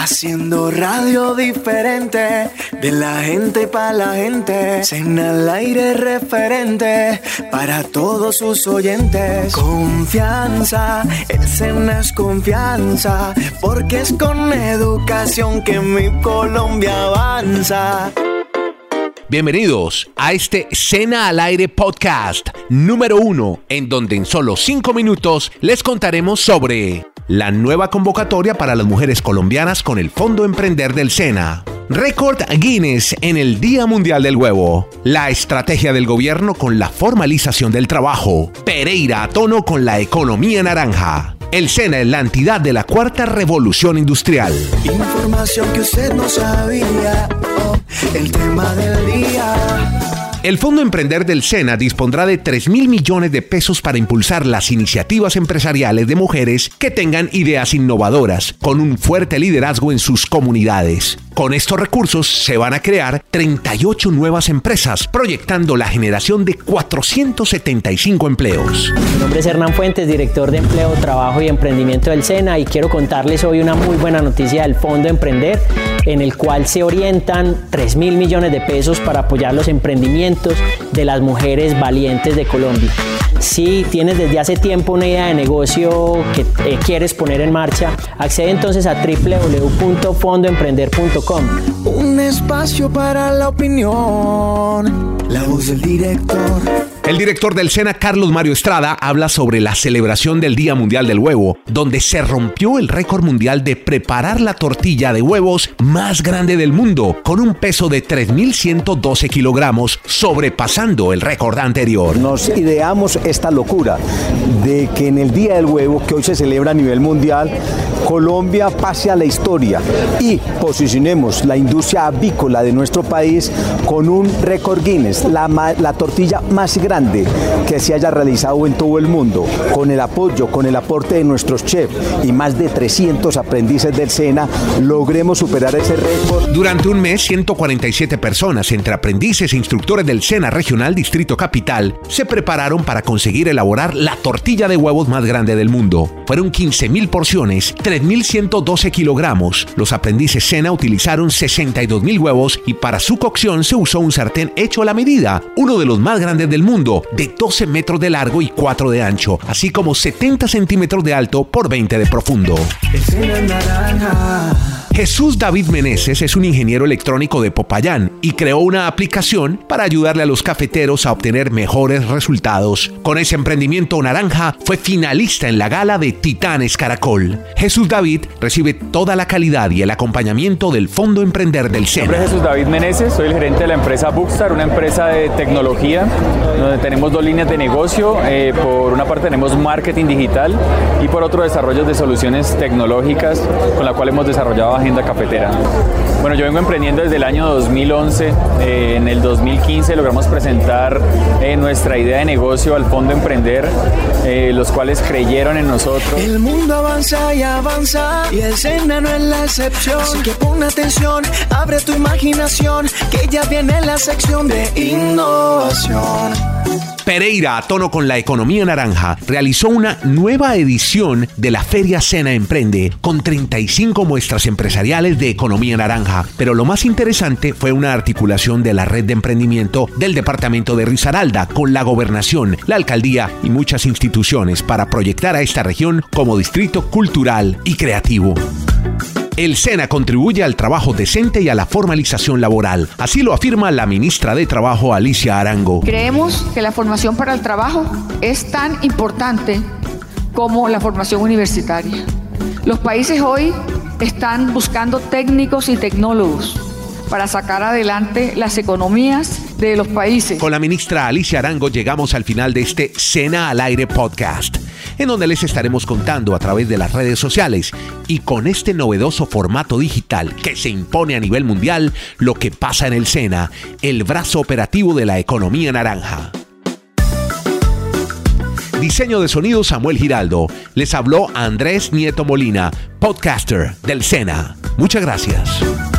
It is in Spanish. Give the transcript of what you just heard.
Haciendo radio diferente, de la gente para la gente. Sena al aire referente para todos sus oyentes. Confianza, el Sena es confianza, porque es con educación que mi Colombia avanza. Bienvenidos a este Sena al Aire Podcast número 1, en donde en solo 5 minutos les contaremos sobre la nueva convocatoria para las mujeres colombianas con el Fondo Emprender del Sena, récord Guinness en el Día Mundial del Huevo, la estrategia del gobierno con la formalización del trabajo, Pereira a tono con la economía naranja. El Sena es la entidad de la cuarta revolución industrial. Información que usted no sabía, el tema del día. El Fondo Emprender del Sena dispondrá de 3.000 millones de pesos para impulsar las iniciativas empresariales de mujeres que tengan ideas innovadoras, con un fuerte liderazgo en sus comunidades. Con estos recursos se van a crear 38 nuevas empresas, proyectando la generación de 475 empleos. Mi nombre es Hernán Fuentes, director de Empleo, Trabajo y Emprendimiento del Sena, y quiero contarles hoy una muy buena noticia del Fondo Emprender, en el cual se orientan 3.000 millones de pesos para apoyar los emprendimientos de las mujeres valientes de Colombia. Si tienes desde hace tiempo una idea de negocio que quieres poner en marcha, accede entonces a www.fondoemprender.com. Un espacio para la opinión, la voz del director. El director del Sena, Carlos Mario Estrada, habla sobre la celebración del Día Mundial del Huevo, donde se rompió el récord mundial de preparar la tortilla de huevos más grande del mundo, con un peso de 3.112 kilogramos, sobrepasando el récord anterior. Nos ideamos esta locura de que en el Día del Huevo, que hoy se celebra a nivel mundial, Colombia pase a la historia y posicionemos la industria avícola de nuestro país con un récord Guinness, la tortilla más grande que se haya realizado en todo el mundo, con el apoyo, con el aporte de nuestros chefs y más de 300 aprendices del Sena, logremos superar ese récord. Durante un mes, 147 personas, entre aprendices e instructores del Sena Regional Distrito Capital, se prepararon para conseguir elaborar la tortilla de huevos más grande del mundo. Fueron 15.000 porciones, 3.112 kilogramos. Los aprendices Sena utilizaron 62.000 huevos y para su cocción se usó un sartén hecho a la medida, uno de los más grandes del mundo, de 12 metros de largo y 4 de ancho, así como 70 centímetros de alto por 20 de profundo. Jesús David Meneses es un ingeniero electrónico de Popayán y creó una aplicación para ayudarle a los cafeteros a obtener mejores resultados. Con ese emprendimiento naranja fue finalista en la gala de Titanes Caracol. Jesús David recibe toda la calidad y el acompañamiento del Fondo Emprender del Sena. Mi nombre es Jesús David Meneses, soy el gerente de la empresa Bookstar, una empresa de tecnología donde tenemos dos líneas de negocio. Por una parte tenemos marketing digital y por otro desarrollo de soluciones tecnológicas con la cual hemos desarrollado agenda cafetera. Bueno, yo vengo emprendiendo desde el año 2011. En el 2015 logramos presentar nuestra idea de negocio al Fondo Emprender, los cuales creyeron en nosotros. El mundo avanza y avanza y el Sena no es la excepción. Así que pon atención, abre tu imaginación, que ya viene la sección de innovación. Pereira, a tono con la economía naranja, realizó una nueva edición de la Feria Sena Emprende, con 35 muestras empresariales de economía naranja. Pero lo más interesante fue una articulación de la red de emprendimiento del departamento de Risaralda con la gobernación, la alcaldía y muchas instituciones para proyectar a esta región como distrito cultural y creativo. El Sena contribuye al trabajo decente y a la formalización laboral. Así lo afirma la ministra de Trabajo, Alicia Arango. Creemos que la formación para el trabajo es tan importante como la formación universitaria. Los países hoy están buscando técnicos y tecnólogos para sacar adelante las economías de los países. Con la ministra Alicia Arango llegamos al final de este Sena al Aire Podcast, en donde les estaremos contando a través de las redes sociales y con este novedoso formato digital que se impone a nivel mundial lo que pasa en el Sena, el brazo operativo de la economía naranja. Diseño de sonido Samuel Giraldo. Les habló Andrés Nieto Molina, podcaster del Sena. Muchas gracias.